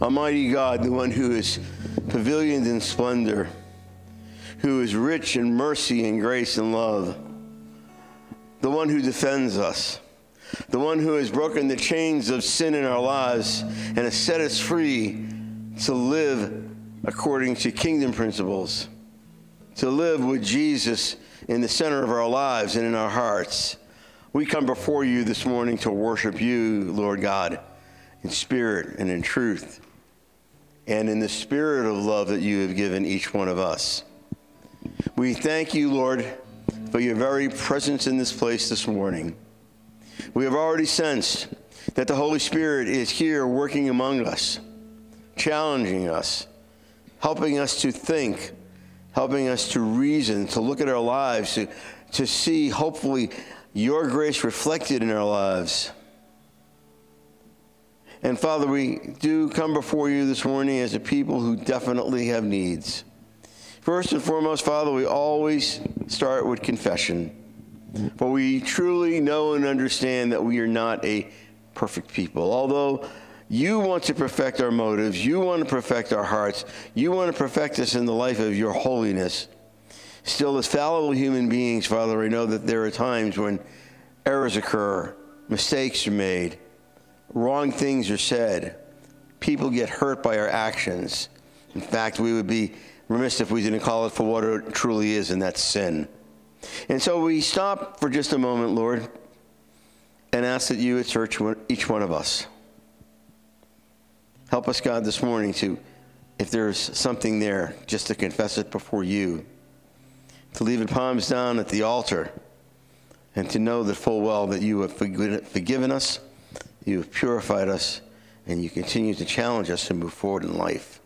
Almighty God, the one who is pavilioned in splendor, who is rich in mercy and grace and love, the one who defends us, the one who has broken the chains of sin in our lives and has set us free to live according to kingdom principles, to live with Jesus in the center of our lives and in our hearts. We come before you this morning to worship you, Lord God, in spirit and in truth, and in the spirit of love that you have given each one of us. We thank you, Lord, for your very presence in this place this morning. We have already sensed that the Holy Spirit is here working among us, challenging us, helping us to think, helping us to reason, to look at our lives, to see, hopefully, your grace reflected in our lives. And Father, we do come before you this morning as a people who definitely have needs. First and foremost, Father, we always start with confession. For we truly know and understand that we are not a perfect people. Although you want to perfect our motives, you want to perfect our hearts, you want to perfect us in the life of your holiness. Still, as fallible human beings, Father, I know that there are times when errors occur, mistakes are made, wrong things are said, people get hurt by our actions. In fact, we would be remiss if we didn't call it for what it truly is, and that's sin. And so we stop for just a moment, Lord, and ask that you would search each one of us. Help us, God, this morning to, if there's something there, just to confess it before you, to leave it palms down at the altar, and to know that full well that you have forgiven us, you have purified us, and you continue to challenge us to move forward in life.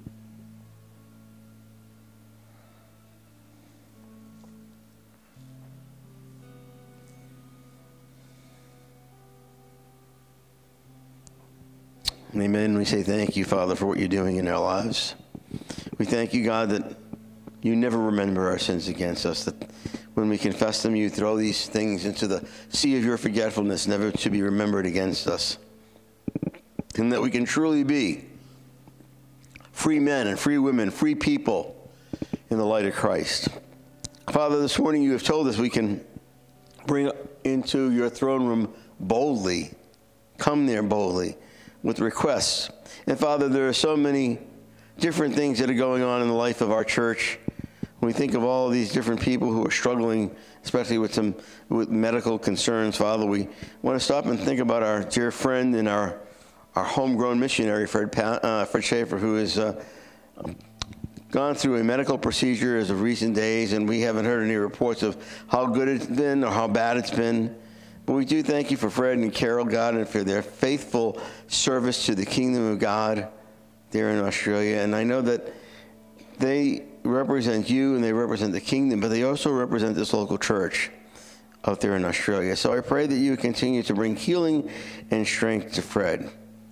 Amen. We say thank you, Father, for what you're doing in our lives. We thank you, God, that you never remember our sins against us, that when we confess them, you throw these things into the sea of your forgetfulness, never to be remembered against us. And that we can truly be free men and free women, free people in the light of Christ. Father, this morning you have told us we can bring into your throne room boldly, come there boldly, with requests. And Father, there are so many different things that are going on in the life of our church. When we think of all of these different people who are struggling, especially with medical concerns, Father, we want to stop and think about our dear friend and our homegrown missionary, Fred Schaefer, who has gone through a medical procedure as of recent days, and we haven't heard any reports of how good it's been or how bad it's been. But we do thank you for Fred and Carol, God, and for their faithful service to the kingdom of God there in Australia. And I know that they represent you and they represent the kingdom, but they also represent this local church out there in Australia. So I pray that you continue to bring healing and strength to Fred.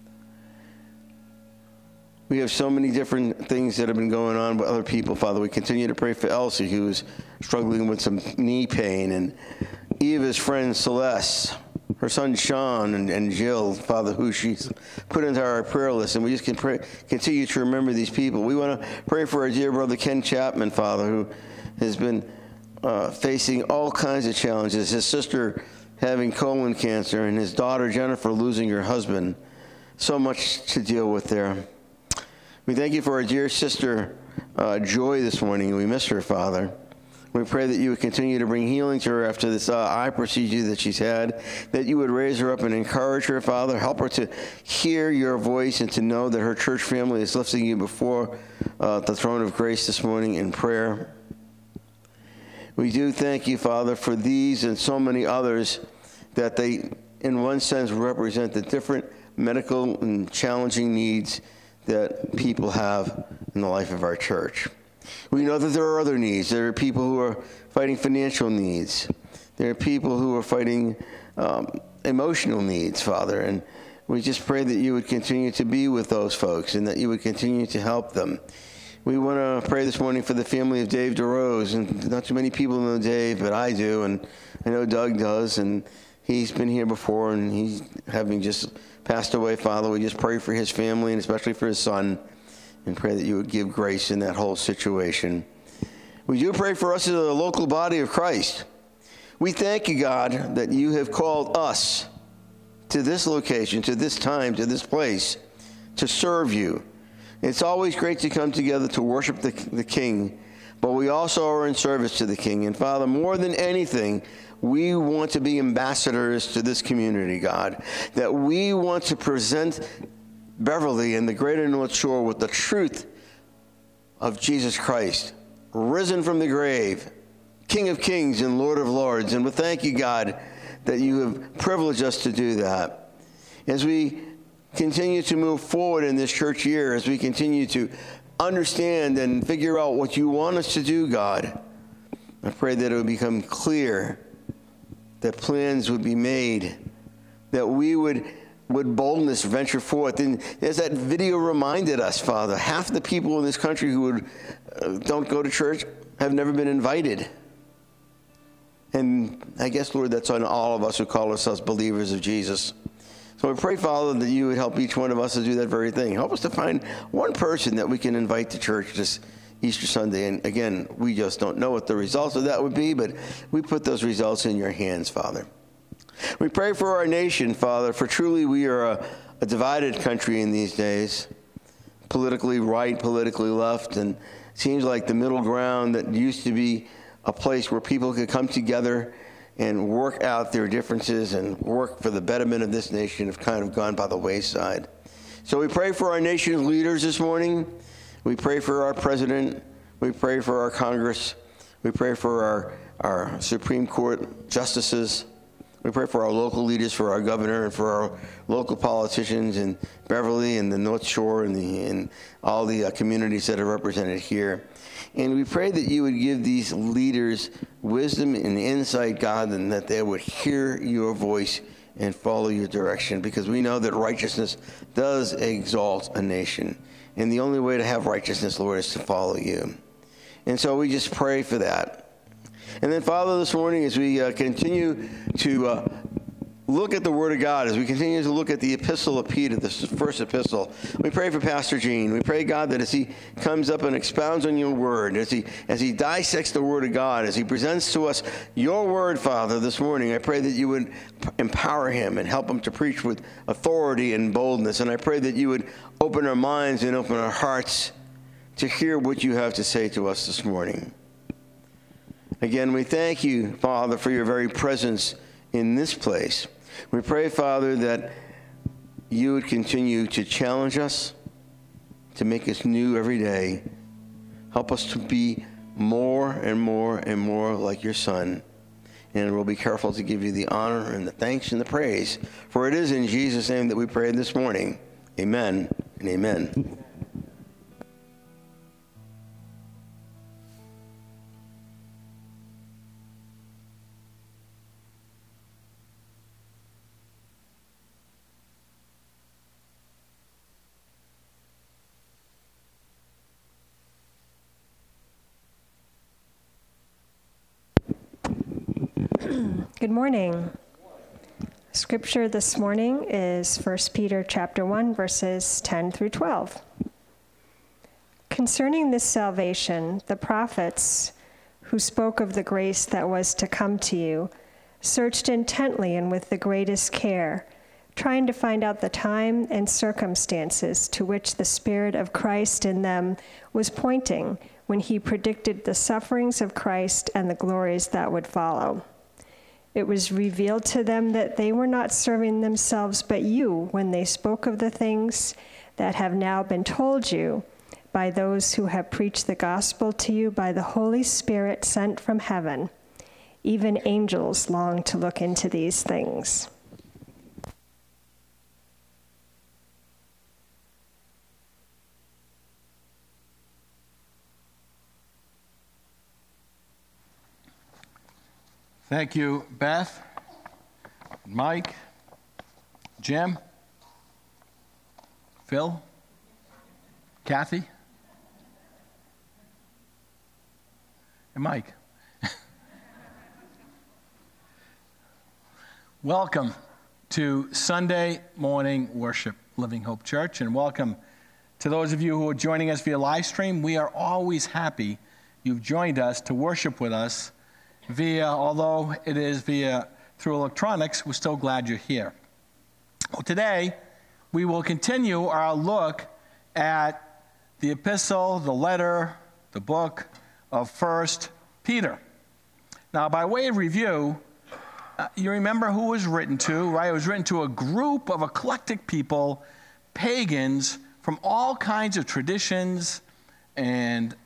We have so many different things that have been going on with other people, Father. We continue to pray for Elsie, who is struggling with some knee pain, and Eva's friend Celeste, her son Sean, and Jill, Father, who she's put into our prayer list. And we just continue to remember these people. We want to pray for our dear brother Ken Chapman, Father, who has been facing all kinds of challenges. His sister having colon cancer, and his daughter Jennifer losing her husband. So much to deal with there. We thank you for our dear sister Joy this morning. We miss her, Father. We pray that you would continue to bring healing to her after this eye procedure that she's had, that you would raise her up and encourage her, Father. Help her to hear your voice and to know that her church family is lifting you before the throne of grace this morning in prayer. We do thank you, Father, for these and so many others that they, in one sense, represent the different medical and challenging needs that people have in the life of our church. We know that there are other needs. There are people who are fighting financial needs. There are people who are fighting emotional needs, Father. And we just pray that you would continue to be with those folks and that you would continue to help them. We want to pray this morning for the family of Dave DeRose. And not too many people know Dave, but I do. And I know Doug does. And He's been here before, and he's having just passed away, Father. We just pray for his family and especially for his son, and pray that you would give grace in that whole situation. We do pray for us as a local body of Christ. We thank you, God, that you have called us to this location, to this time, to this place, to serve you. It's always great to come together to worship the King, but we also are in service to the King. And Father, more than anything, we want to be ambassadors to this community, God, that we want to present Beverly and the greater North Shore with the truth of Jesus Christ, risen from the grave, King of Kings and Lord of Lords. And we thank you, God, that you have privileged us to do that. As we continue to move forward in this church year, as we continue to understand and figure out what you want us to do, God, I pray that it would become clear, that plans would be made, that we would with boldness venture forth. And as that video reminded us, Father, half the people in this country who don't go to church have never been invited. And I guess, Lord, that's on all of us who call ourselves believers of Jesus. So we pray, Father, that you would help each one of us to do that very thing. Help us to find one person that we can invite to church this Easter Sunday. And again, we just don't know what the results of that would be, but we put those results in your hands, Father. We pray for our nation, Father, for truly we are a divided country in these days. Politically right, politically left, and it seems like the middle ground that used to be a place where people could come together and work out their differences and work for the betterment of this nation have kind of gone by the wayside. So we pray for our nation's leaders this morning. We pray for our president. We pray for our Congress. We pray for our Supreme Court justices. We pray for our local leaders, for our governor, and for our local politicians in Beverly and the North Shore and all the communities that are represented here. And we pray that you would give these leaders wisdom and insight, God, and that they would hear your voice and follow your direction, because we know that righteousness does exalt a nation. And the only way to have righteousness, Lord, is to follow you. And so we just pray for that. And then, Father, this morning, as we continue to look at the Word of God, as we continue to look at the epistle of Peter, this first epistle, we pray for Pastor Gene. We pray, God, that as he comes up and expounds on your Word, as he dissects the Word of God, as he presents to us your Word, Father, this morning, I pray that you would empower him and help him to preach with authority and boldness. And I pray that you would open our minds and open our hearts to hear what you have to say to us this morning. Again, we thank you, Father, for your very presence in this place. We pray, Father, that you would continue to challenge us, to make us new every day. Help us to be more and more and more like your Son. And we'll be careful to give you the honor and the thanks and the praise. For it is in Jesus' name that we pray this morning. Amen and amen. Good morning. Scripture this morning is 1 Peter chapter 1, verses 10 through 12. Concerning this salvation, the prophets who spoke of the grace that was to come to you searched intently and with the greatest care, trying to find out the time and circumstances to which the Spirit of Christ in them was pointing when he predicted the sufferings of Christ and the glories that would follow. It was revealed to them that they were not serving themselves but you when they spoke of the things that have now been told you by those who have preached the gospel to you by the Holy Spirit sent from heaven. Even angels long to look into these things. Thank you, Beth, Mike, Jim, Phil, Kathy, and Mike. Welcome to Sunday morning worship, Living Hope Church, and welcome to those of you who are joining us via live stream. We are always happy you've joined us to worship with us although it is through electronics, we're still glad you're here. Well, today, we will continue our look at the epistle, the letter, the book of 1 Peter. Now, by way of review, you remember who it was written to, right? It was written to a group of eclectic people, pagans, from all kinds of traditions and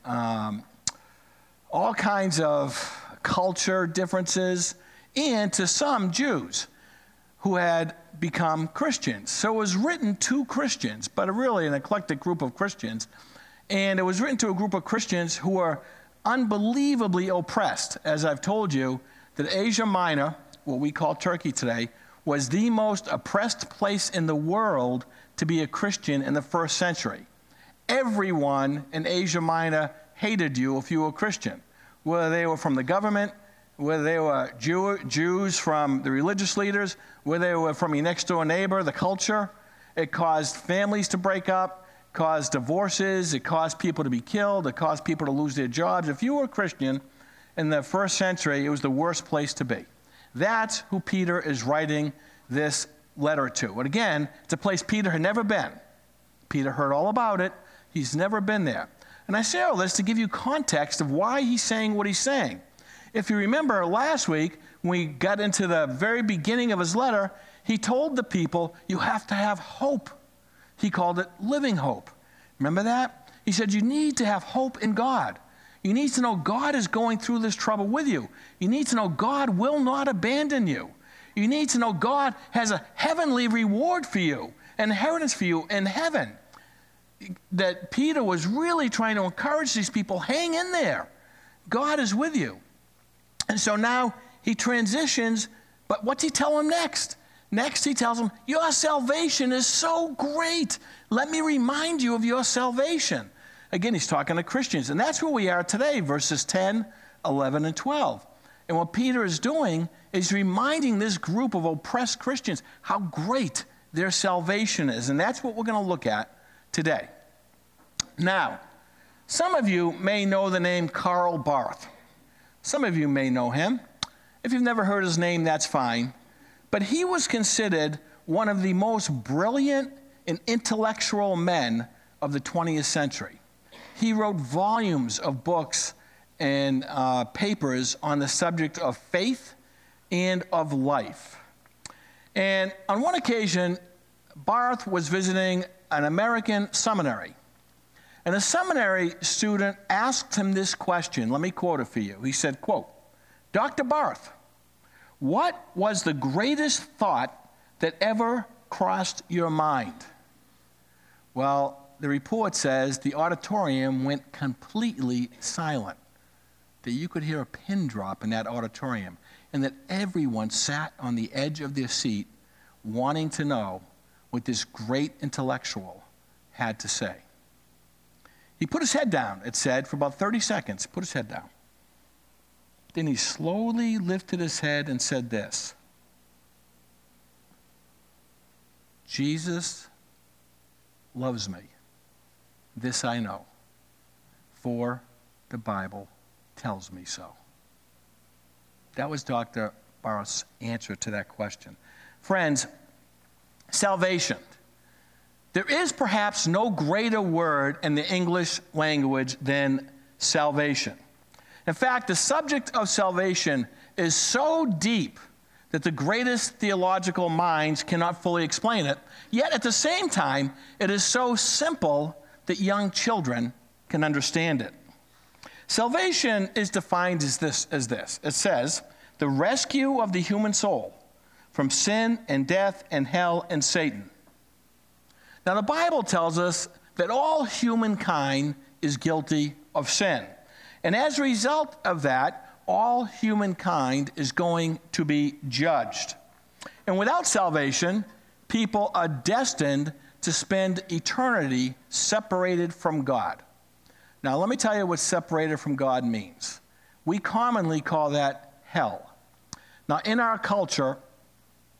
all kinds of culture differences, and to some Jews who had become Christians. So it was written to Christians, but really an eclectic group of Christians. And it was written to a group of Christians who were unbelievably oppressed. As I've told you, that Asia Minor, what we call Turkey today, was the most oppressed place in the world to be a Christian in the first century. Everyone in Asia Minor hated you if you were a Christian, whether they were from the government, whether they were Jews from the religious leaders, whether they were from your next door neighbor, the culture. It caused families to break up, caused divorces, it caused people to be killed, it caused people to lose their jobs. If you were a Christian in the first century, it was the worst place to be. That's who Peter is writing this letter to. And again, it's a place Peter had never been. Peter heard all about it. He's never been there. And I say all this to give you context of why he's saying what he's saying. If you remember last week, when we got into the very beginning of his letter, he told the people, you have to have hope. He called it living hope. Remember that? He said, you need to have hope in God. You need to know God is going through this trouble with you. You need to know God will not abandon you. You need to know God has a heavenly reward for you, an inheritance for you in heaven. That Peter was really trying to encourage these people, hang in there. God is with you. And so now he transitions, but what's he tell them next? Next he tells them, your salvation is so great. Let me remind you of your salvation. Again, he's talking to Christians, and that's where we are today, verses 10, 11, and 12. And what Peter is doing is reminding this group of oppressed Christians how great their salvation is, and that's what we're going to look at today. Now, some of you may know the name Karl Barth. Some of you may know him. If you've never heard his name, that's fine. But he was considered one of the most brilliant and intellectual men of the 20th century. He wrote volumes of books and papers on the subject of faith and of life. And on one occasion, Barth was visiting an American seminary. And a seminary student asked him this question. Let me quote it for you. He said, quote, Dr. Barth, what was the greatest thought that ever crossed your mind? Well, the report says the auditorium went completely silent, that you could hear a pin drop in that auditorium, and that everyone sat on the edge of their seat wanting to know what this great intellectual had to say. He put his head down, it said, for about 30 seconds, put his head down. Then he slowly lifted his head and said this, Jesus loves me. This I know, for the Bible tells me so. That was Dr. Barth's answer to that question. Friends, salvation. There is perhaps no greater word in the English language than salvation. In fact, the subject of salvation is so deep that the greatest theological minds cannot fully explain it. Yet at the same time, it is so simple that young children can understand it. Salvation is defined as this. It says, the rescue of the human soul from sin and death and hell and Satan. Now, the Bible tells us that all humankind is guilty of sin. And as a result of that, all humankind is going to be judged. And without salvation, people are destined to spend eternity separated from God. Now, let me tell you what separated from God means. We commonly call that hell. Now, in our culture,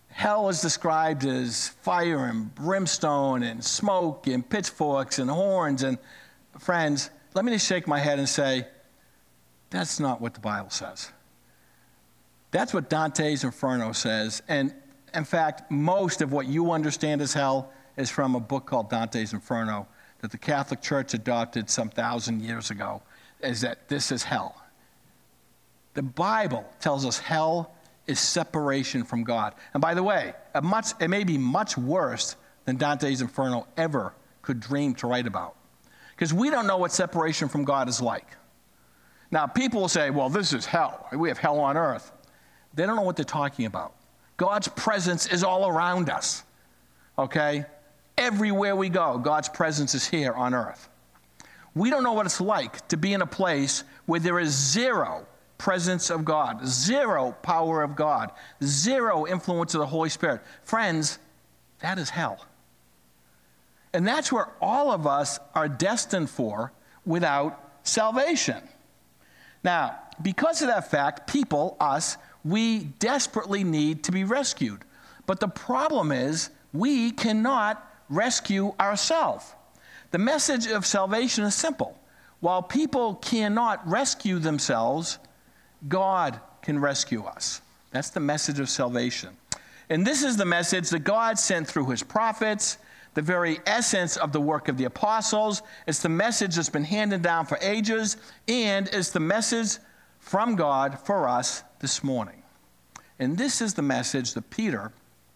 hell is described as fire and brimstone and smoke and pitchforks and horns. And friends, let me just shake my head and say, that's not what the Bible says. That's what Dante's Inferno says. And in fact, most of what you understand as hell is from a book called Dante's Inferno that the Catholic Church adopted some 1,000 years ago, is that this is hell. The Bible tells us hell is separation from God. And by the way, it may be much worse than Dante's Inferno ever could dream to write about. Because we don't know what separation from God is like. Now, people will say, well, this is hell. We have hell on earth. They don't know what they're talking about. God's presence is all around us, okay? Everywhere we go, God's presence is here on earth. We don't know what it's like to be in a place where there is zero presence of God, zero power of God, zero influence of the Holy Spirit. Friends, that is hell. And that's where all of us are destined for without salvation. Now, because of that fact, people, us, we desperately need to be rescued. But the problem is we cannot rescue ourselves. The message of salvation is simple. While people cannot rescue themselves, God can rescue us. That's the message of salvation. And this is the message that God sent through his prophets, the very essence of the work of the apostles. It's the message that's been handed down for ages, and it's the message from God for us this morning. And this is the message that Peter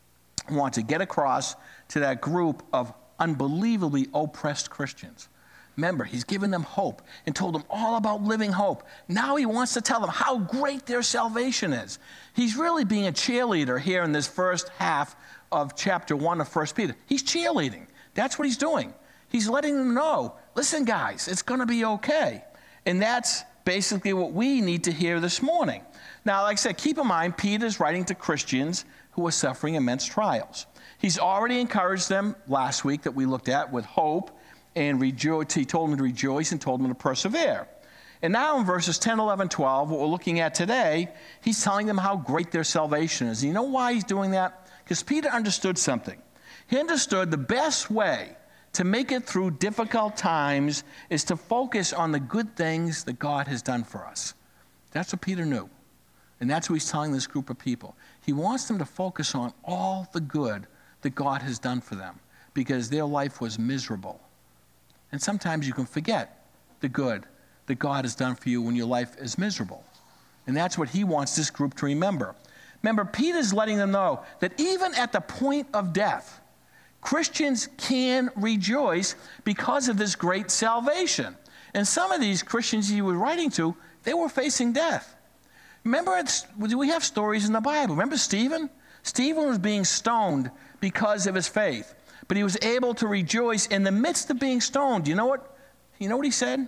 wants to get across to that group of unbelievably oppressed Christians. Remember, he's given them hope and told them all about living hope. Now he wants to tell them how great their salvation is. He's really being a cheerleader here in this first half of chapter 1 of 1 Peter. He's cheerleading. That's what he's doing. He's letting them know, listen, guys, it's going to be okay. And that's basically what we need to hear this morning. Now, like I said, keep in mind, Peter's writing to Christians who are suffering immense trials. He's already encouraged them last week that we looked at with hope and rejoice. He told them to rejoice and told them to persevere. And now in verses 10, 11, 12, what we're looking at today, he's telling them how great their salvation is. And you know why he's doing that? Because Peter understood something. He understood the best way to make it through difficult times is to focus on the good things that God has done for us. That's what Peter knew. And that's what he's telling this group of people. He wants them to focus on all the good that God has done for them because their life was miserable. And sometimes you can forget the good that God has done for you when your life is miserable. And that's what he wants this group to remember. Remember, Peter's letting them know that even at the point of death, Christians can rejoice because of this great salvation. And some of these Christians he was writing to, they were facing death. Remember, we have stories in the Bible. Remember Stephen? Stephen was being stoned because of his faith. But he was able to rejoice in the midst of being stoned. You know what he said?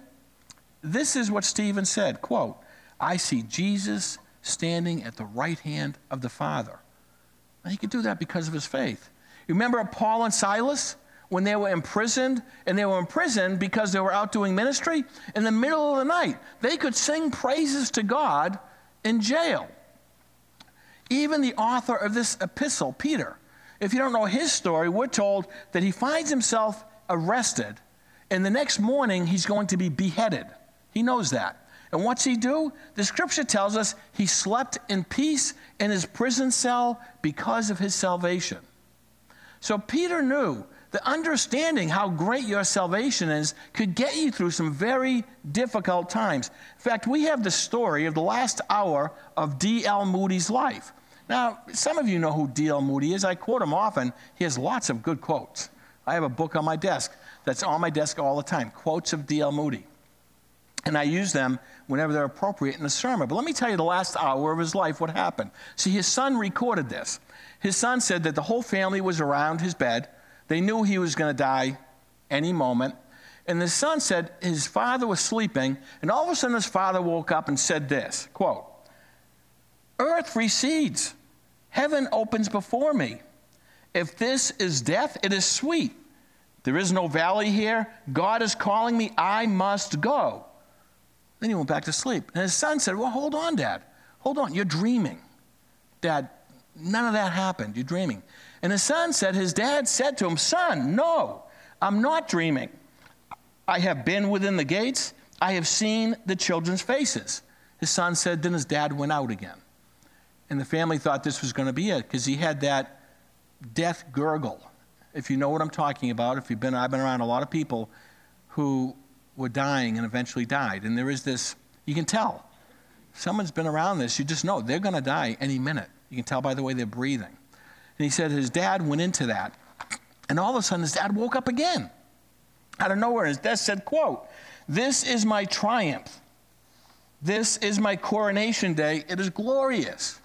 This is what Stephen said, quote, I see Jesus standing at the right hand of the Father. And he could do that because of his faith. You remember Paul and Silas when they were imprisoned? And they were imprisoned because they were out doing ministry. In the middle of the night, they could sing praises to God in jail. Even the author of this epistle, Peter, if you don't know his story, we're told that he finds himself arrested, and the next morning he's going to be beheaded. He knows that. And what's he do? The scripture tells us he slept in peace in his prison cell because of his salvation. So Peter knew that understanding how great your salvation is could get you through some very difficult times. In fact, we have the story of the last hour of D.L. Moody's life. Now, some of you know who D.L. Moody is. I quote him often. He has lots of good quotes. I have a book on my desk that's on my desk all the time, quotes of D.L. Moody. And I use them whenever they're appropriate in a sermon. But let me tell you the last hour of his life, what happened. See, his son recorded this. His son said that the whole family was around his bed. They knew he was going to die any moment. And the son said his father was sleeping, and all of a sudden his father woke up and said this, quote, earth recedes, heaven opens before me. If this is death, it is sweet. There is no valley here. God is calling me. I must go. Then he went back to sleep. And his son said, well, hold on, Dad. Hold on. You're dreaming. Dad, None of that happened. You're dreaming. And his son said, his dad said to him, son, no, I'm not dreaming. I have been within the gates. I have seen the children's faces. His son said, then his dad went out again. And the family thought this was going to be it because he had that death gurgle. If you know what I'm talking about, I've been around a lot of people who were dying and eventually died. And there is this, you can tell. If someone's been around this, you just know they're going to die any minute. You can tell by the way they're breathing. And he said his dad went into that. And all of a sudden, his dad woke up again. Out of nowhere, his dad said, quote, this is my triumph. This is my coronation day. It is glorious.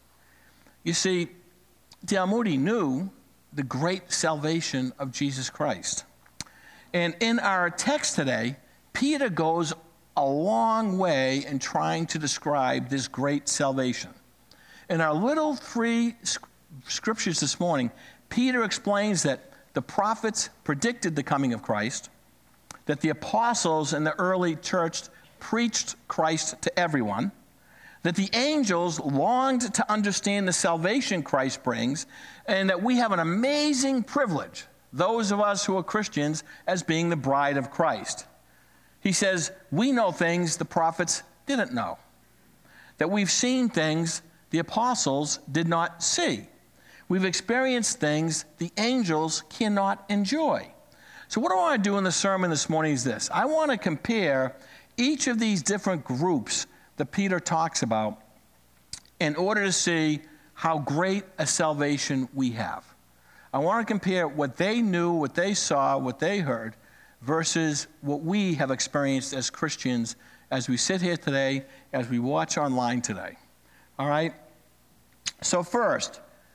You see, D.L. Moody knew the great salvation of Jesus Christ. And in our text today, Peter goes a long way in trying to describe this great salvation. In our little 3 scriptures this morning, Peter explains that the prophets predicted the coming of Christ, that the apostles in the early church preached Christ to everyone, that the angels longed to understand the salvation Christ brings, and that we have an amazing privilege, those of us who are Christians, as being the bride of Christ. He says, we know things the prophets didn't know, that we've seen things the apostles did not see. We've experienced things the angels cannot enjoy. So what I want to do in the sermon this morning is this. I want to compare each of these different groups that Peter talks about in order to see how great a salvation we have. I want to compare what they knew, what they saw, what they heard, versus what we have experienced as Christians as we sit here today, as we watch online today. All right? So first,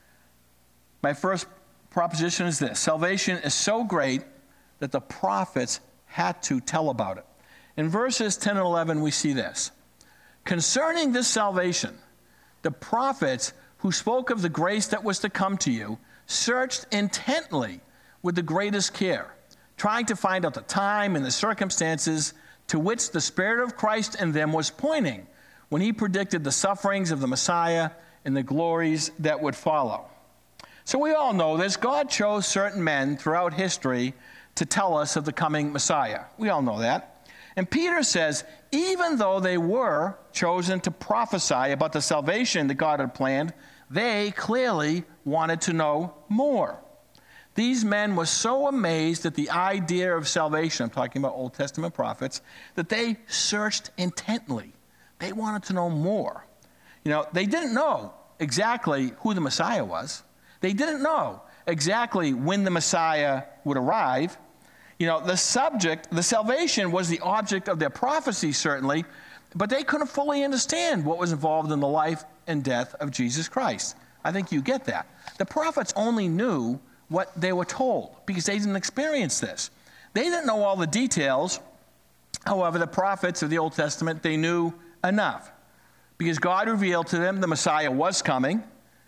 my first proposition is this. Salvation is so great that the prophets had to tell about it. In verses 10 and 11, we see this. Concerning this salvation, the prophets who spoke of the grace that was to come to you searched intently with the greatest care, trying to find out the time and the circumstances to which the Spirit of Christ in them was pointing when he predicted the sufferings of the Messiah and the glories that would follow. So we all know this. God chose certain men throughout history to tell us of the coming Messiah. We all know that. And Peter says, even though they were chosen to prophesy about the salvation that God had planned, they clearly wanted to know more. These men were so amazed at the idea of salvation, I'm talking about Old Testament prophets, that they searched intently. They wanted to know more. You know, they didn't know exactly who the Messiah was. They didn't know exactly when the Messiah would arrive. You know, the salvation was the object of their prophecy, certainly, but they couldn't fully understand what was involved in the life and death of Jesus Christ. I think you get that. The prophets only knew what they were told because they didn't experience this. They didn't know all the details. However, the prophets of the Old Testament, they knew enough because God revealed to them the Messiah was coming.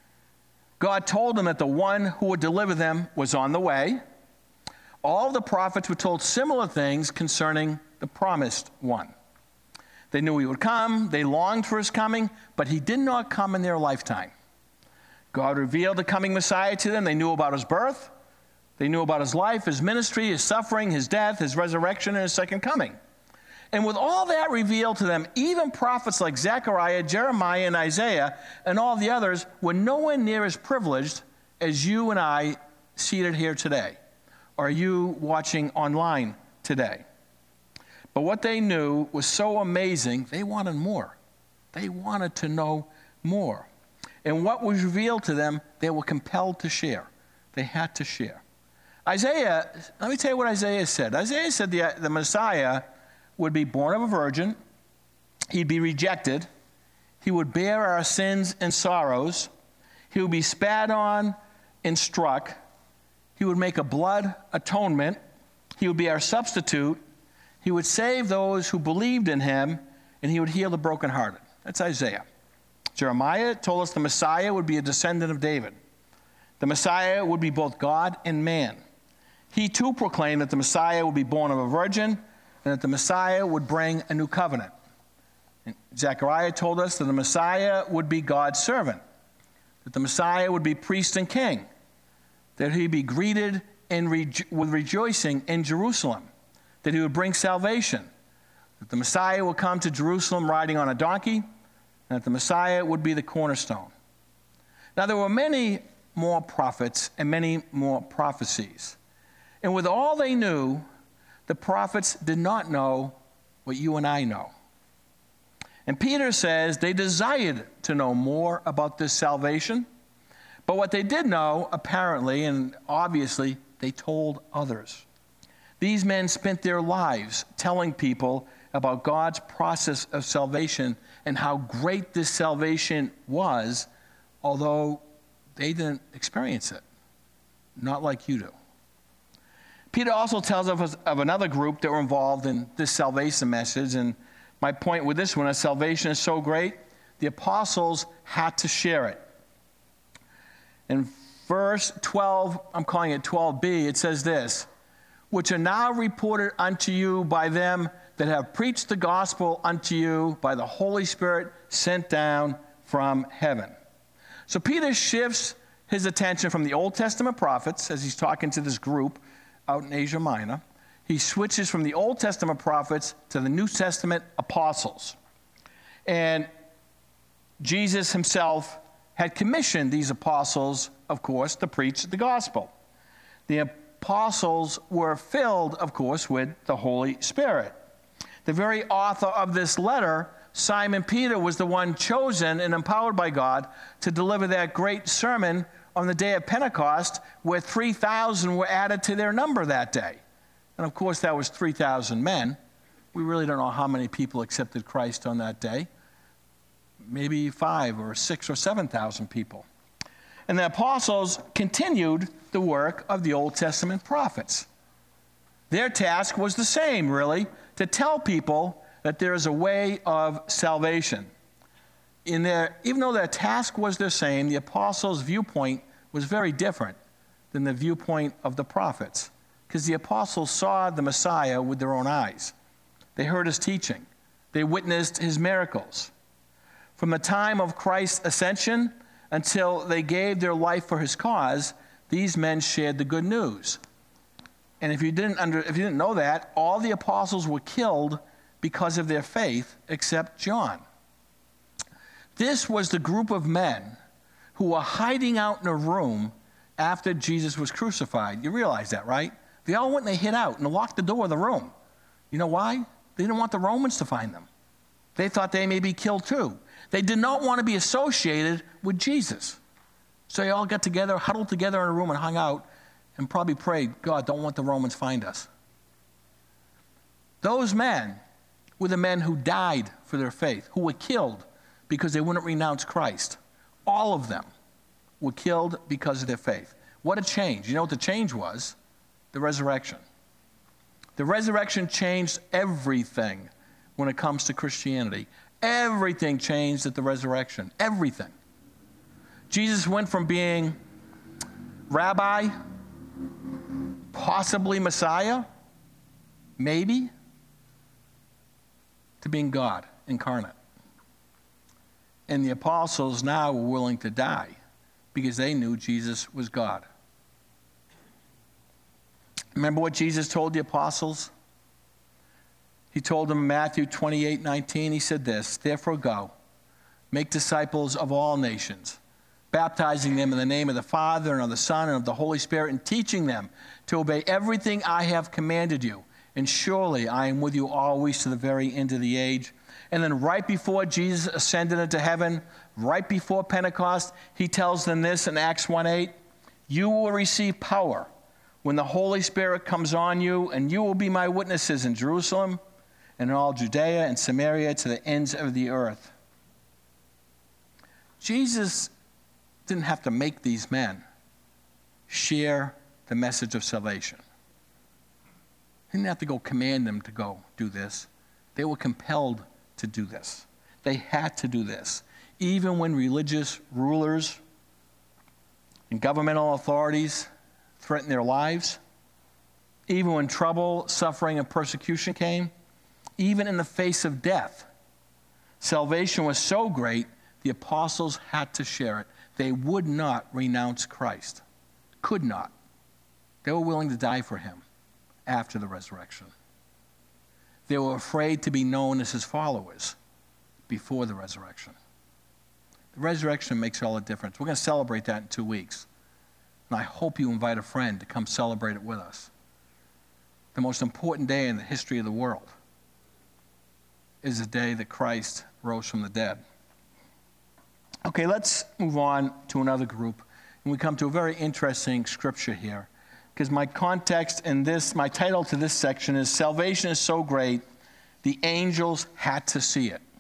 God told them that the one who would deliver them was on the way. All the prophets were told similar things concerning the promised one. They knew he would come. They longed for his coming, but he did not come in their lifetime. God revealed the coming Messiah to them. They knew about his birth. They knew about his life, his ministry, his suffering, his death, his resurrection, and his second coming. And with all that revealed to them, even prophets like Zechariah, Jeremiah, and Isaiah, and all the others were nowhere near as privileged as you and I seated here today, or you watching online today. But what they knew was so amazing, they wanted more. They wanted to know more. And what was revealed to them, they were compelled to share. They had to share. Isaiah, let me tell you what Isaiah said. Isaiah said the Messiah would be born of a virgin. He'd be rejected. He would bear our sins and sorrows. He would be spat on and struck. He would make a blood atonement. He would be our substitute. He would save those who believed in him, and he would heal the brokenhearted. That's Isaiah. Jeremiah told us the Messiah would be a descendant of David. The Messiah would be both God and man. He too proclaimed that the Messiah would be born of a virgin and that the Messiah would bring a new covenant. And Zechariah told us that the Messiah would be God's servant. that the Messiah would be priest and king, that he'd be greeted with rejoicing in Jerusalem, that he would bring salvation, that the Messiah would come to Jerusalem riding on a donkey, and that the Messiah would be the cornerstone. Now, there were many more prophets and many more prophecies. And with all they knew, the prophets did not know what you and I know. And Peter says they desired to know more about this salvation, but what they did know, apparently and obviously, they told others. These men spent their lives telling people about God's process of salvation and how great this salvation was, although they didn't experience it, not like you do. Peter also tells us of another group that were involved in this salvation message, and my point with this one is salvation is so great, the apostles had to share it. In verse 12, I'm calling it 12b, it says this, which are now reported unto you by them that have preached the gospel unto you by the Holy Spirit sent down from heaven. So Peter shifts his attention from the Old Testament prophets, as he's talking to this group out in Asia Minor. He switches from the Old Testament prophets to the New Testament apostles. And Jesus himself had commissioned these apostles, of course, to preach the gospel. The apostles were filled, of course, with the Holy Spirit. The very author of this letter, Simon Peter, was the one chosen and empowered by God to deliver that great sermon on the day of Pentecost, where 3,000 were added to their number that day. And of course, that was 3,000 men. We really don't know how many people accepted Christ on that day. Maybe 5 or 6 or 7,000 people. And the apostles continued the work of the Old Testament prophets. Their task was the same, really, to tell people that there is a way of salvation. Even though their task was the same, the apostles' viewpoint was very different than the viewpoint of the prophets, because the apostles saw the Messiah with their own eyes. They heard his teaching. They witnessed his miracles. From the time of Christ's ascension until they gave their life for his cause, these men shared the good news. And if you didn't know that, all the apostles were killed because of their faith, except John. This was the group of men who were hiding out in a room after Jesus was crucified. You realize that, right? They all went and they hid out and locked the door of the room. You know why? They didn't want the Romans to find them. They thought they may be killed too. They did not want to be associated with Jesus. So they all got together, huddled together in a room and hung out and probably prayed, God, don't let the Romans find us. Those men were the men who died for their faith, who were killed because they wouldn't renounce Christ. All of them were killed because of their faith. What a change. You know what the change was? The resurrection. The resurrection changed everything when it comes to Christianity. Everything changed at the resurrection. Everything. Jesus went from being rabbi, possibly Messiah, maybe, to being God incarnate. And the apostles now were willing to die because they knew Jesus was God. Remember what Jesus told the apostles? He told them in Matthew 28:19, he said this, therefore go, make disciples of all nations, baptizing them in the name of the Father and of the Son and of the Holy Spirit, and teaching them to obey everything I have commanded you. And surely I am with you always to the very end of the age. And then right before Jesus ascended into heaven, right before Pentecost, he tells them this in Acts 1:8, you will receive power when the Holy Spirit comes on you, and you will be my witnesses in Jerusalem and in all Judea and Samaria to the ends of the earth. Jesus didn't have to make these men share the message of salvation. He didn't have to go command them to go do this. They were compelled to do this. They had to do this. Even when religious rulers and governmental authorities threatened their lives, even when trouble, suffering, and persecution came, even in the face of death, salvation was so great, the apostles had to share it. they would not renounce Christ. Could not. They were willing to die for him after the resurrection. They were afraid to be known as his followers before the resurrection. The resurrection makes all the difference. We're going to celebrate that in 2 weeks. And I hope you invite a friend to come celebrate it with us. The most important day in the history of the world is the day that Christ rose from the dead. Okay, let's move on to another group. And we come to a very interesting scripture here. Because my context in this, my title to this section is Salvation is So Great, the Angels Had to See It.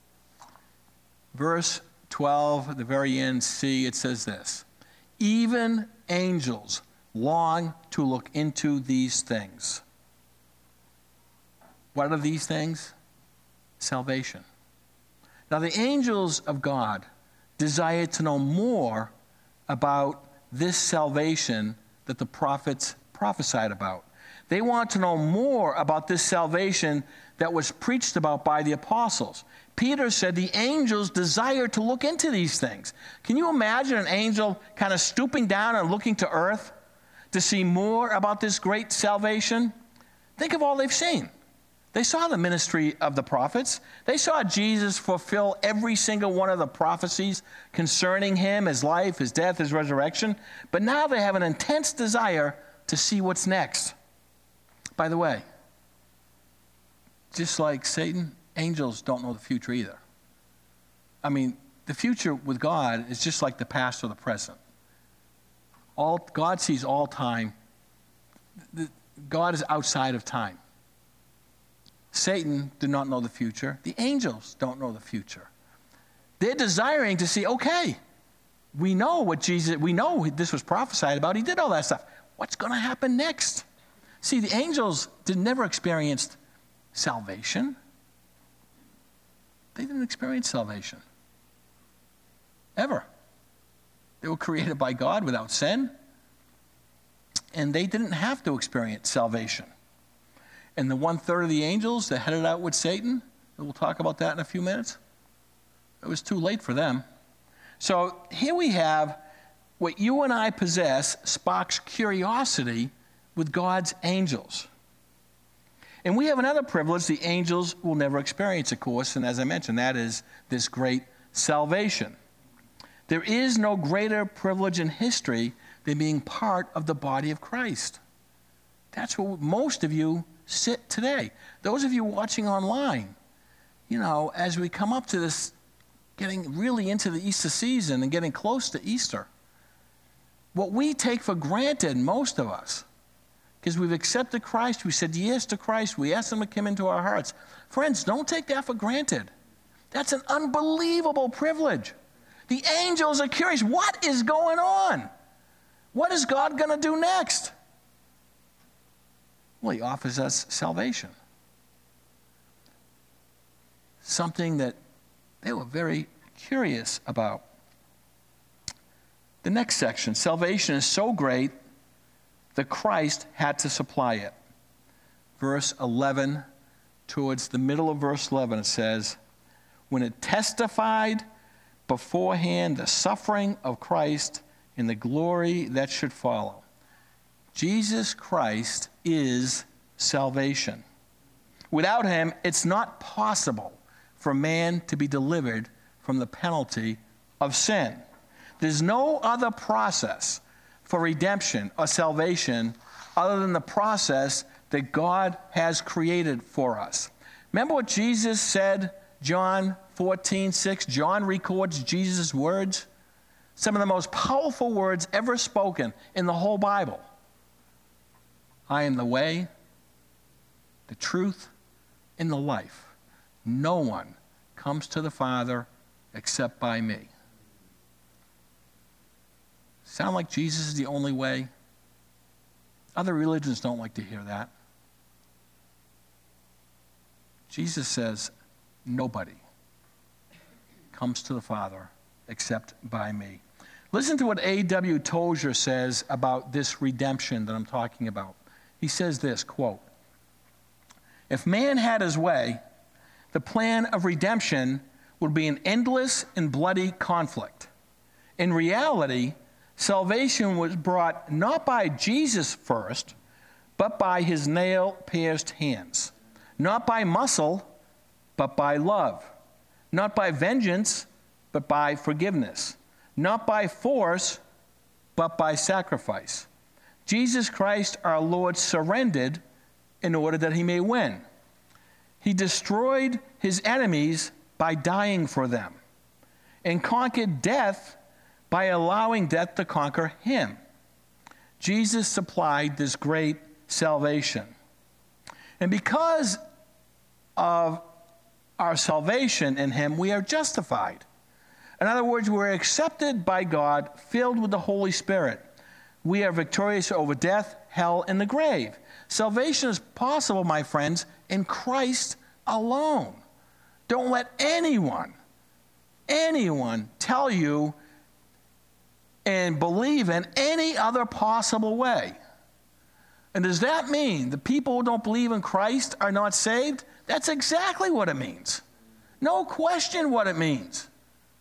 Verse 12, at the very end, C, it says this: even angels long to look into these things. What are these things? Salvation. Now, the angels of God desire to know more about this salvation that the prophets prophesied about. They want to know more about this salvation that was preached about by the apostles. Peter said the angels desire to look into these things. Can you imagine an angel kind of stooping down and looking to earth to see more about this great salvation? Think of all they've seen. They saw the ministry of the prophets. They saw Jesus fulfill every single one of the prophecies concerning him, his life, his death, his resurrection. But now they have an intense desire to see what's next. By the way, just like Satan, angels don't know the future either. I mean, the future with God is just like the past or the present. God sees all time. God is outside of time. Satan did not know the future. The angels don't know the future. They're desiring to see, okay, we know this was prophesied about. He did all that stuff. What's going to happen next? See, the angels never experienced salvation. They didn't experience salvation. Ever. They were created by God without sin. And they didn't have to experience salvation. And the 1/3 of the angels that headed out with Satan, and we'll talk about that in a few minutes, it was too late for them. So here we have what you and I possess sparks curiosity with God's angels. And we have another privilege the angels will never experience, of course, and as I mentioned, that is this great salvation. There is no greater privilege in history than being part of the body of Christ. That's where most of you sit today. Those of you watching online, as we come up to this, getting really into the Easter season and getting close to Easter, what we take for granted, most of us, because we've accepted Christ, we said yes to Christ, we asked him to come into our hearts. Friends, don't take that for granted. That's an unbelievable privilege. The angels are curious. What is going on? What is God going to do next? Well, he offers us salvation. Something that they were very curious about. The next section, salvation is so great that Christ had to supply it. Verse 11, towards the middle of verse 11, it says, when it testified beforehand the suffering of Christ and the glory that should follow. Jesus Christ is salvation. Without him, it's not possible for man to be delivered from the penalty of sin. There's no other process for redemption or salvation other than the process that God has created for us. Remember what Jesus said, John 14:6? John records Jesus' words. Some of the most powerful words ever spoken in the whole Bible. I am the way, the truth, and the life. No one comes to the Father except by me. Sound like Jesus is the only way? Other religions don't like to hear that. Jesus says, nobody comes to the Father except by me. Listen to what A.W. Tozer says about this redemption that I'm talking about. He says this, quote, if man had his way, the plan of redemption would be an endless and bloody conflict. In reality, salvation was brought not by Jesus first, but by his nail-pierced hands. Not by muscle, but by love. Not by vengeance, but by forgiveness. Not by force, but by sacrifice. Jesus Christ, our Lord, surrendered in order that he may win. He destroyed his enemies by dying for them, and conquered death by allowing death to conquer him. Jesus supplied this great salvation. And because of our salvation in him, we are justified. In other words, we're accepted by God, filled with the Holy Spirit. We are victorious over death, hell, and the grave. Salvation is possible, my friends, in Christ alone. Don't let anyone tell you and believe in any other possible way. And does that mean the people who don't believe in Christ are not saved? That's exactly what it means. No question what it means.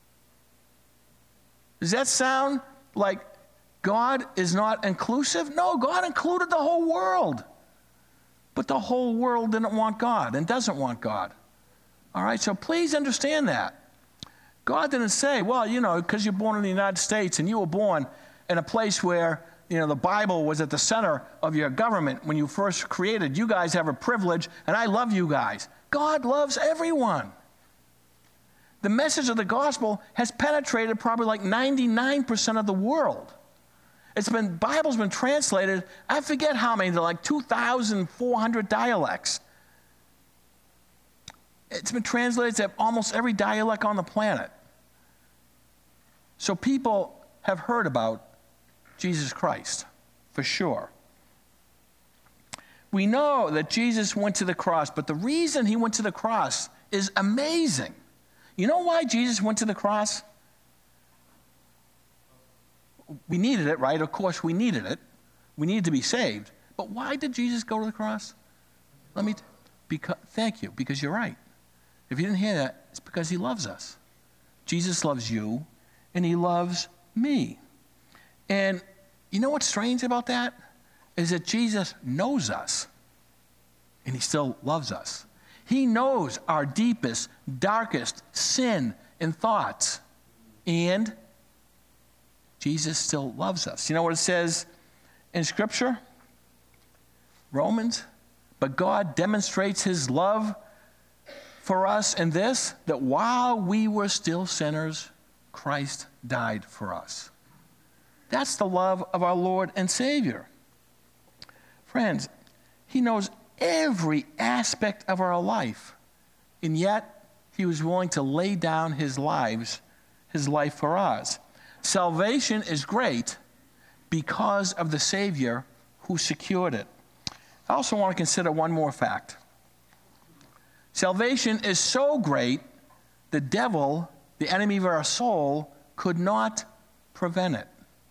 Does that sound like God is not inclusive? No, God included the whole world. But the whole world didn't want God and doesn't want God. All right, so please understand that. God didn't say, well, you know, because you're born in the United States and you were born in a place where, you know, the Bible was at the center of your government when you first created. You guys have a privilege, and I love you guys. God loves everyone. The message of the gospel has penetrated probably like 99% of the world. Bible's been translated, I forget how many, to like 2,400 dialects. It's been translated to almost every dialect on the planet. So people have heard about Jesus Christ, for sure. We know that Jesus went to the cross, but the reason he went to the cross is amazing. You know why Jesus went to the cross? We needed it, right? Of course we needed it. We needed to be saved. But why did Jesus go to the cross? Thank you, because you're right. If you didn't hear that, it's because he loves us. Jesus loves you, and he loves me. And you know what's strange about that? Is that Jesus knows us, and he still loves us. He knows our deepest, darkest sin and thoughts, and Jesus still loves us. You know what it says in Scripture? Romans? But God demonstrates his love for us in this, that while we were still sinners, Christ died for us. That's the love of our Lord and Savior. Friends, he knows every aspect of our life, and yet he was willing to lay down his life for us. Salvation is great because of the Savior who secured it. I also want to consider one more fact. Salvation is so great, the devil, the enemy of our soul, could not prevent it.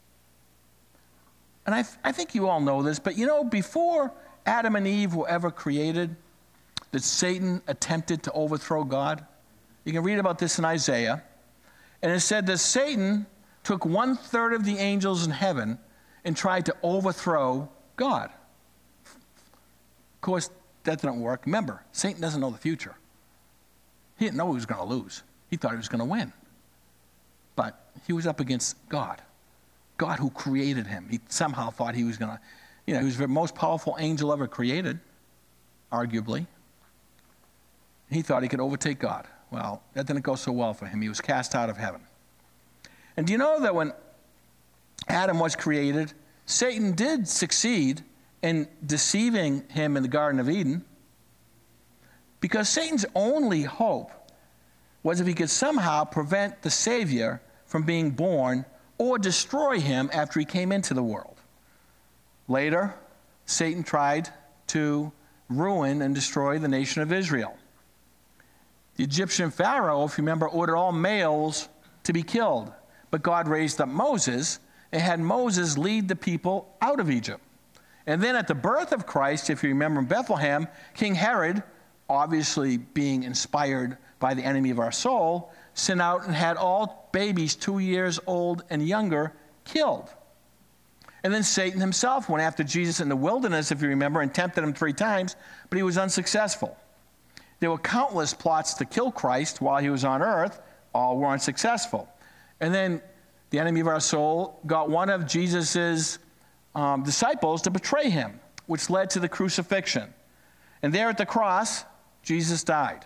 And I think you all know this, but you know, before Adam and Eve were ever created, that Satan attempted to overthrow God. You can read about this in Isaiah. And it said that Satan took 1/3 of the angels in heaven and tried to overthrow God. Of course, that didn't work. Remember, Satan doesn't know the future. He didn't know he was going to lose. He thought he was going to win. But he was up against God. God who created him. He somehow thought he was going to, he was the most powerful angel ever created, arguably. He thought he could overtake God. Well, that didn't go so well for him. He was cast out of heaven. And do you know that when Adam was created, Satan did succeed in deceiving him in the Garden of Eden? Because Satan's only hope was if he could somehow prevent the Savior from being born or destroy him after he came into the world. Later, Satan tried to ruin and destroy the nation of Israel. The Egyptian Pharaoh, if you remember, ordered all males to be killed. But God raised up Moses and had Moses lead the people out of Egypt. And then at the birth of Christ, if you remember in Bethlehem, King Herod, obviously being inspired by the enemy of our soul, sent out and had all babies 2 years old and younger killed. And then Satan himself went after Jesus in the wilderness, if you remember, and tempted him 3 times, but he was unsuccessful. There were countless plots to kill Christ while he was on earth. All were unsuccessful. And then the enemy of our soul got one of Jesus' disciples to betray him, which led to the crucifixion. And there at the cross, Jesus died.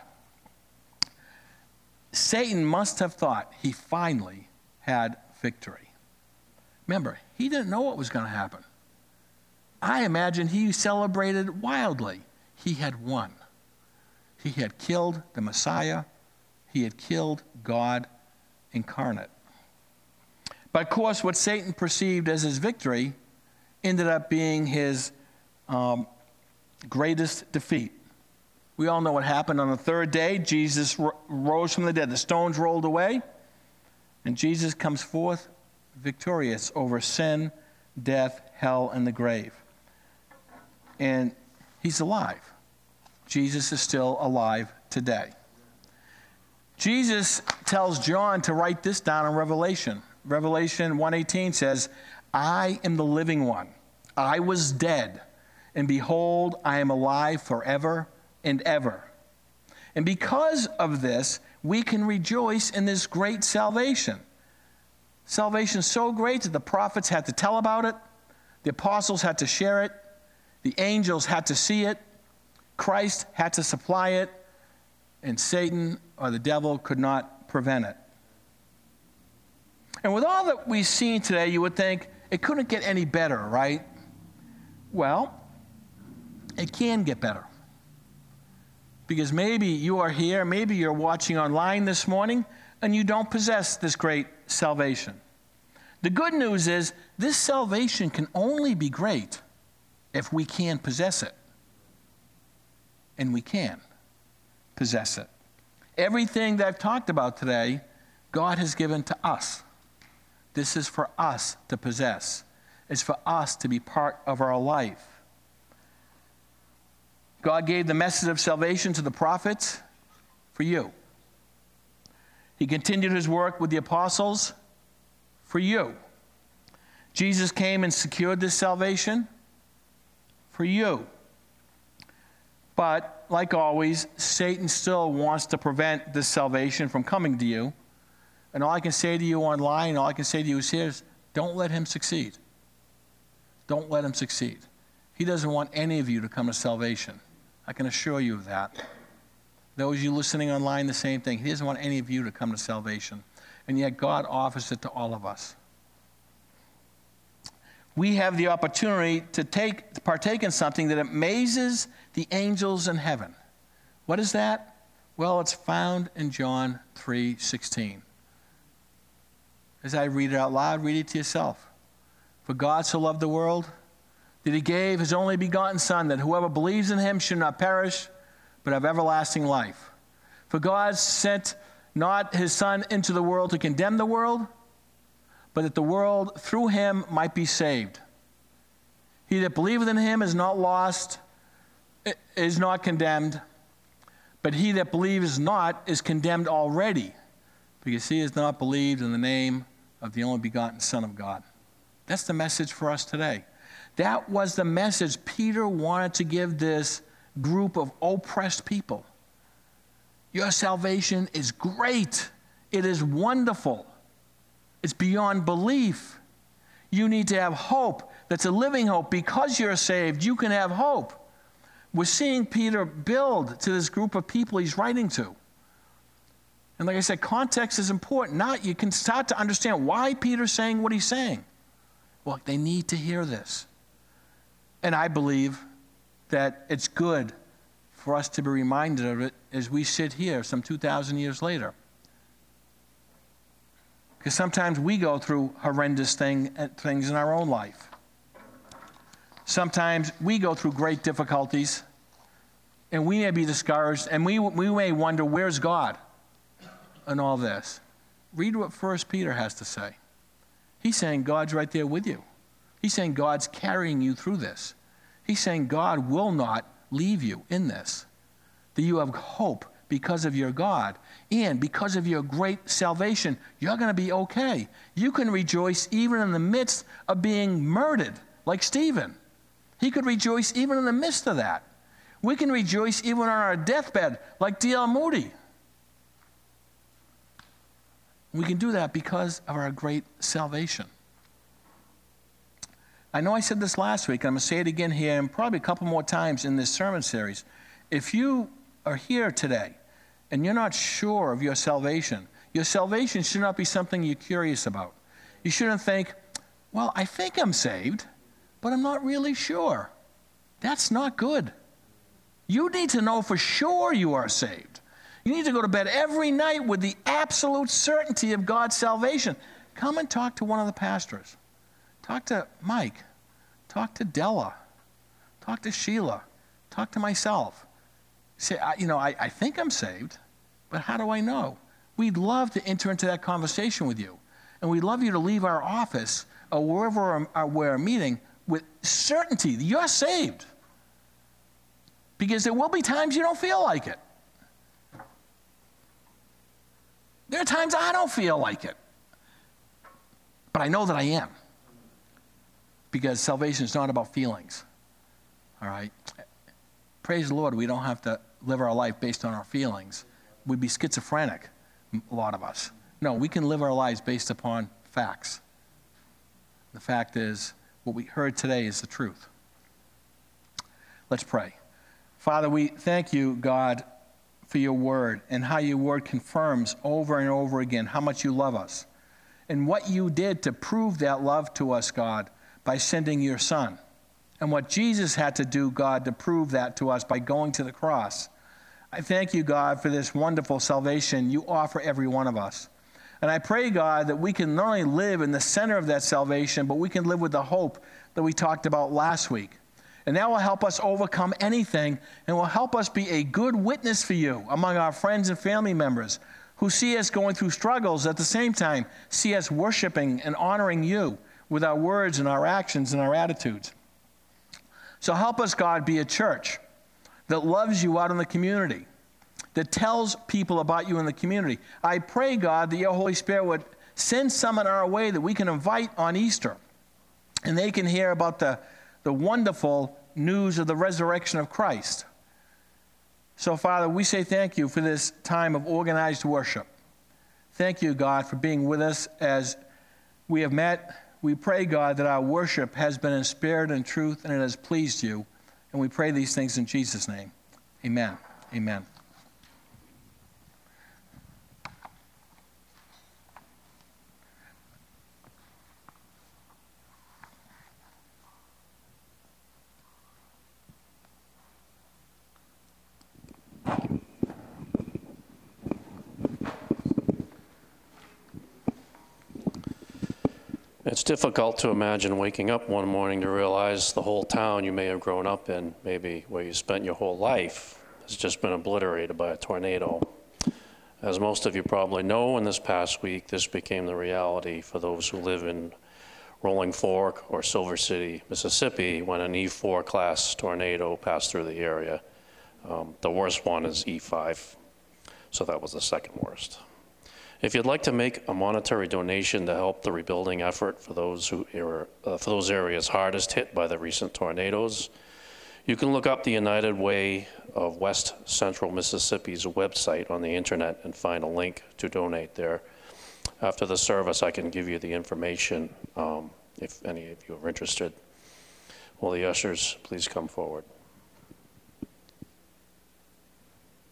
Satan must have thought he finally had victory. Remember, he didn't know what was going to happen. I imagine he celebrated wildly. He had won. He had killed the Messiah. He had killed God incarnate. But of course, what Satan perceived as his victory ended up being his greatest defeat. We all know what happened on the 3rd day. Jesus rose from the dead. The stones rolled away, and Jesus comes forth victorious over sin, death, hell, and the grave. And he's alive. Jesus is still alive today. Jesus tells John to write this down in Revelation. Revelation 1:18 says, I am the living one. I was dead, and behold, I am alive forever and ever. And because of this, we can rejoice in this great salvation. Salvation so great that the prophets had to tell about it, the apostles had to share it, the angels had to see it, Christ had to supply it, and Satan or the devil could not prevent it. And with all that we've seen today, you would think it couldn't get any better, right? Well, it can get better. Because maybe you are here, maybe you're watching online this morning, and you don't possess this great salvation. The good news is this salvation can only be great if we can possess it. And we can possess it. Everything that I've talked about today, God has given to us. This is for us to possess. It's for us to be part of our life. God gave the message of salvation to the prophets for you. He continued his work with the apostles for you. Jesus came and secured this salvation for you. But, like always, Satan still wants to prevent this salvation from coming to you. And all I can say to you online, all I can say to you is here is, don't let him succeed. Don't let him succeed. He doesn't want any of you to come to salvation. I can assure you of that. Those of you listening online, the same thing. He doesn't want any of you to come to salvation. And yet God offers it to all of us. We have the opportunity to partake in something that amazes the angels in heaven. What is that? Well, it's found in John 3:16. As I read it out loud, read it to yourself. For God so loved the world that he gave his only begotten Son, that whoever believes in him should not perish, but have everlasting life. For God sent not his Son into the world to condemn the world, but that the world through him might be saved. He that believeth in him is not lost, is not condemned, but he that believes not is condemned already, because he has not believed in the name of the only begotten Son of God. That's the message for us today. That was the message Peter wanted to give this group of oppressed people. Your salvation is great. It is wonderful. It's beyond belief. You need to have hope. That's a living hope. Because you're saved, you can have hope. We're seeing Peter build to this group of people he's writing to. And like I said, context is important. Now you can start to understand why Peter's saying what he's saying. Well, they need to hear this. And I believe that it's good for us to be reminded of it as we sit here some 2,000 years later. Because sometimes we go through horrendous things in our own life. Sometimes we go through great difficulties, and we may be discouraged, and we may wonder, where's God in all this? Read what 1 Peter has to say. He's saying God's right there with you. He's saying God's carrying you through this. He's saying God will not leave you in this, that you have hope because of your God and because of your great salvation, you're going to be okay. You can rejoice even in the midst of being murdered, like Stephen. He could rejoice even in the midst of that. We can rejoice even on our deathbed, like D.L. Moody. We can do that because of our great salvation. I know I said this last week, and I'm going to say it again here and probably a couple more times in this sermon series. If you are here today and you're not sure of your salvation should not be something you're curious about. You shouldn't think, well, I think I'm saved, but I'm not really sure. That's not good. You need to know for sure you are saved. You need to go to bed every night with the absolute certainty of God's salvation. Come and talk to one of the pastors. Talk to Mike. Talk to Della. Talk to Sheila. Talk to myself. Say, I think I'm saved, but how do I know? We'd love to enter into that conversation with you. And we'd love you to leave our office or wherever we're meeting with certainty that you're saved. Because there will be times you don't feel like it. There are times I don't feel like it. But I know that I am. Because salvation is not about feelings. All right? Praise the Lord, we don't have to live our life based on our feelings. We'd be schizophrenic, a lot of us. No, we can live our lives based upon facts. The fact is, what we heard today is the truth. Let's pray. Father, we thank you, God, for your word and how your word confirms over and over again how much you love us and what you did to prove that love to us, God, by sending your son, and what Jesus had to do, God, to prove that to us by going to the cross. I thank you, God, for this wonderful salvation you offer every one of us. And I pray, God, that we can not only live in the center of that salvation, but we can live with the hope that we talked about last week. And that will help us overcome anything and will help us be a good witness for you among our friends and family members who see us going through struggles, at the same time see us worshiping and honoring you with our words and our actions and our attitudes. So help us, God, be a church that loves you out in the community, that tells people about you in the community. I pray, God, that your Holy Spirit would send someone our way that we can invite on Easter, and they can hear about the wonderful news of the resurrection of Christ. So, Father, we say thank you for this time of organized worship. Thank you, God, for being with us as we have met. We pray, God, that our worship has been in spirit and truth and it has pleased you. And we pray these things in Jesus' name. Amen. Amen. It's difficult to imagine waking up one morning to realize the whole town you may have grown up in, maybe where you spent your whole life, has just been obliterated by a tornado. As most of you probably know, in this past week, this became the reality for those who live in Rolling Fork or Silver City, Mississippi, when an E4 class tornado passed through the area. The worst one is E5, so that was the second worst. If you'd like to make a monetary donation to help the rebuilding effort for those areas hardest hit by the recent tornadoes, you can look up the United Way of West Central Mississippi's website on the internet and find a link to donate there. After the service, I can give you the information if any of you are interested. Will the ushers please come forward?